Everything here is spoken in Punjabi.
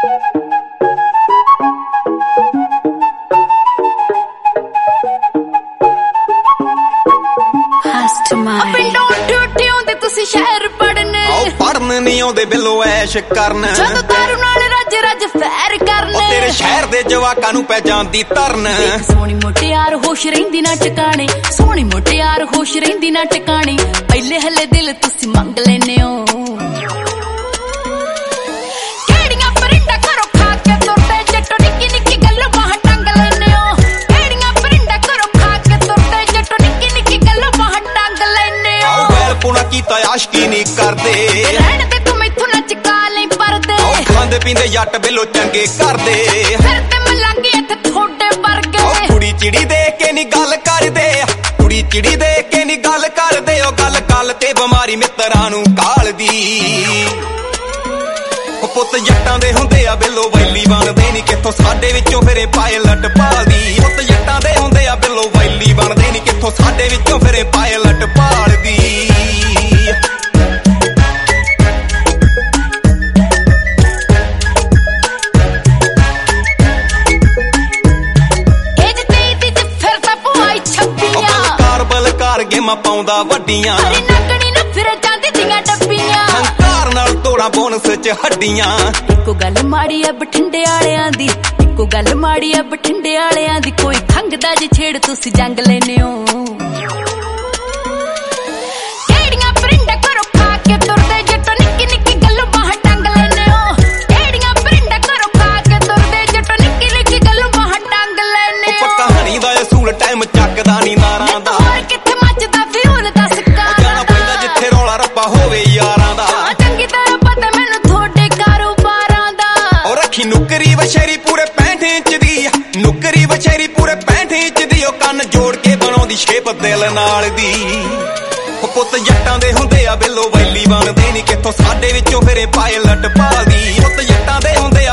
ਪਿੰਡੋਂ ਉੱਠੇ ਆਉਂਦੇ ਤੁਸੀਂ ਸ਼ਹਿਰ ਪੜਨ, ਆਓ ਪੜਨ ਨਹੀਂ ਆਉਂਦੇ ਬਿੱਲੋ ਐਸ਼ ਕਰਨ, ਜਦੋਂ ਦਾਰੂ ਨਾਲ ਰੱਜ ਰੱਜ ਫੈਰ ਕਰਨ, ਉਹ ਤੇਰੇ ਸ਼ਹਿਰ ਦੇ ਜਵਾਕਾਂ ਨੂੰ ਪੈ ਜਾਂਦੀ ਧਰਨ। ਸੋਹਣੀ ਮੁਟਿਆਰ ਹੋਸ਼ ਰਹਿੰਦੀ ਨਾ ਟਿਕਾਣੇ, ਸੋਹਣੀ ਮੁਟਿਆਰ ਹੋਸ਼ ਰਹਿੰਦੀ ਨਾ ਟਿਕਾਣੇ, ਪਹਿਲੇ ਹਲੇ ਦਿਲ ਤੁਸੀਂ ਮੰਗ ਲੈਨੇ ਹੋ। ਕਿਹੜੀਆਂ ਪਰਿੰਡਾਂ ਘਰੋਂ ਖਾ ਕੇ ਤੁਰਦੇ ਜੱਟੋ, ਨਿੱਕੀ ਨਿੱਕੀ ਗੱਲ ਬਾਹ ਟੰਗ ਲੈਨੇ ਹੋ। ਕਿਹੜੀਆਂ ਪਰਿੰਡਾਂ ਘਰੋਂ ਖਾ ਕੇ ਤੁਰਦੇ ਜੱਟੋ, ਨਿੱਕੀ ਨਿੱਕੀ ਗੱਲ ਬਾਹ ਟੰਗ ਲੈਨੇ ਹੋ। ਆਓ ਵੈਲ ਪੁਣਾ ਕੀਤਾ ਆਸ਼ਕੀ ਨਹੀਂ ਕਰਦੇ, ਰਹਿਣ ਤੇ ਤੂੰ ਮੈਥੋਂ ਨਾ ਚਕਾ ਲਈ ਪਰਦੇ, ਖਾਂਦੇ ਪੀਂਦੇ ਜੱਟ ਬਿੱਲੋ ਚੰਗੇ ਕਰਦੇ, ਫਿਰ ਤੇ ਮਲੰਗੇ ਇੱਥੇ ਥੋੜੇ ਵਰਗੇ। ਕੁੜੀ ਚਿੜੀ ਦੇ ਕੇ ਨੀ ਗੱਲ ਕਰਦੇ, ਕੁੜੀ ਚਿੜੀ ਦੇ ਕੇ ਨੀ ਗੱਲ ਕਰਦੇ, ਉਹ ਗੱਲ ਗੱਲ ਤੇ ਬਿਮਾਰੀ ਮਿੱਤਰਾਂ ਨੂੰ ਕਾਲਦੀ। ਉਹ ਪੁੱਤ ਜੱਟਾਂ ਦੇ ਹੁੰਦੇ ਆ ਬਿੱਲੋ ਵੈਲੀ ਬਣਦੇ ਨੀ ਕਿੱਥੋਂ, ਸਾਡੇ ਵਿੱਚੋਂ ਫਿਰੇ ਪਾਇਲਟ ਭਾਲਦੀ। ਪੁੱਤ ਜੱਟਾਂ ਦੇ ਹੁੰਦੇ ਆ ਬਿੱਲੋ ਵੈਲੀ ਬਣਦੇ ਨੀ ਕਿੱਥੋਂ, ਸਾਡੇ ਵਿੱਚੋਂ ਫਿਰੇ ਪਾਇਲਟ ਭਾਲਦੀ। ਗੇਮਾਂ ਪਾਉਂਦਾ ਵੱਡੀਆਂ, ਨੱਕਣੀ ਨਾ ਫਿਰ ਜਾਂਦੀ ਦੀਆਂ ਡੱਬੀਆਂ, ਹੰਕਾਰ ਨਾਲ ਤੋੜਾਂ ਬੋਨਸ ਚ ਹੱਡੀਆਂ। ਇੱਕੋ ਗੱਲ ਮਾੜੀ ਆ ਬਠਿੰਡੇ ਵਾਲਿਆਂ ਦੀ, ਇੱਕੋ ਗੱਲ ਮਾੜੀ ਆ ਬਠਿੰਡੇ ਵਾਲਿਆਂ ਦੀ, ਕੋਈ ਖੰਗਦਾ ਜੇ ਛੇੜ ਤੁਸੀਂ ਜੰਗ ਲੈਨੇ ਹੋ। ਕਿਹੜੀਆਂ ਪਰਿੰਡਾਂ ਘਰੋਂ ਖਾ ਕੇ ਤੁਰਦੇ ਜੱਟੋ, ਨਿੱਕੀ ਨਿੱਕੀ ਗੱਲ ਬਾਹ ਟੰਗ ਲੈਨੇ ਹੋ। ਕਿਹੜੀਆਂ ਪਰਿੰਡਾਂ ਘਰੋਂ ਖਾ ਕੇ ਤੁਰਦੇ ਜੱਟੋ, ਨਿੱਕੀ ਨਿੱਕੀ ਗੱਲ ਬਾਹ ਟੰਗ ਲੈਨੇ ਹੋ। ਕਹਾਣੀ ਦਾ ਅਸੂਲ ਟਾਈਮ ਚੱਕਦਾ ਨੀ ਨਾਰਾਂ ਦਾ, ਹੋਵੇ ਯਾਰਾਂ ਦਾ ਚੰਗੀ ਤਰ੍ਹਾਂ ਪਤਾ ਮੈਨੂੰ ਤੁਹਾਡੇ ਕਾਰੋਬਾਰਾਂ ਦਾ। ਉਹ ਰੱਖੀ ਨੁਕਰੀ ਵਛੇਰੀ ਪੂਰੇ 65 ਇੰਚ ਦੀ, ਨੁਕਰੀ ਵਛੇਰੀ ਪੂਰੇ 65 ਇੰਚ ਦੀ, ਉਹ ਕੰਨ ਜੋੜ ਕੇ ਬਣਾਉਂਦੀ ਸ਼ੇਪ ਦਿਲ ਨਾਲ ਦੀ। ਉਹ ਪੁੱਤ ਜੱਟਾਂ ਦੇ ਹੁੰਦੇ ਆ ਬਿੱਲੋ ਵੈਲੀ ਬਣਦੇ ਨੀ ਕਿੱਥੋਂ, ਸਾਡੇ ਵਿੱਚੋਂ ਫਿਰੇ ਪਾਇਲਟ ਭਾਲਦੀ। ਪੁੱਤ ਜੱਟਾਂ ਦੇ ਹੁੰਦੇ